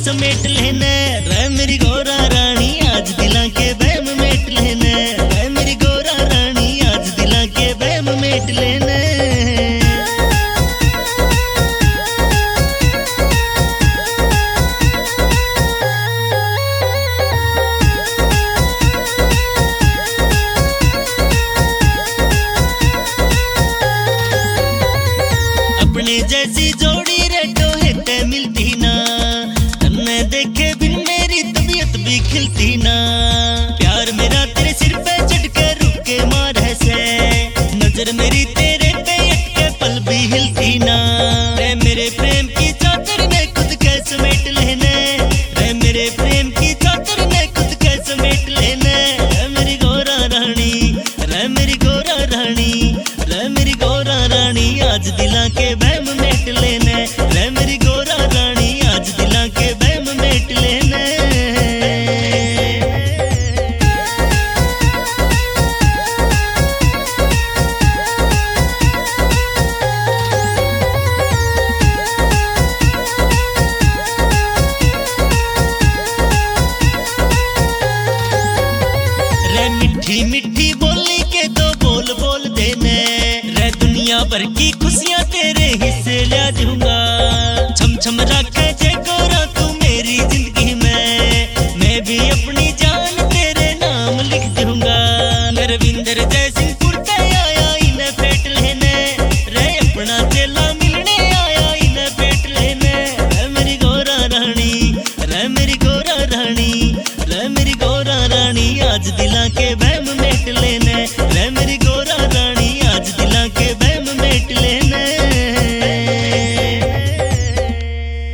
समेट लेना रे मेरी गोरा रानी, आज दिला के बहम मेट लेना रे मेरी गोरा रानी, आज दिला के बहम मेट लेना। अपने जैसी जोड़ी रेटो हेटे मिलती ना, तन्ने देखे बिन मेरी तबीयत भी खिलती ना। प्यार मेरा तेरे सिर पे चढ़ के रुक के मार है से, नजर मेरी तेरे पे अटके पल भी हिलती ना। रे मेरे प्रेम की चादर ने खुद के समेट लेने, रे मेरे प्रेम की चादर ने खुद के समेट लेने। रे मेरी गोरा रानी, रे मेरी गोरा रानी, रे मेरी गोरा रानी, आज दिला के बहम मेट लेने रे मेरी गोरा रानी, आज दिला के बहम मेट लेने। रे मिठी मिठी बोली के दो बोल बोल देने, रे दुनिया भर की खुशियां तेरे हिस्से ला दूंगा। छम छम रखे जे गोरा तू मेरी जिंदगी में, मैं भी अपनी जान तेरे नाम लिख दूंगा। रविंदर जयसिंहपुर का आया इन्हें फेट लेने, रे अपना चेला मिल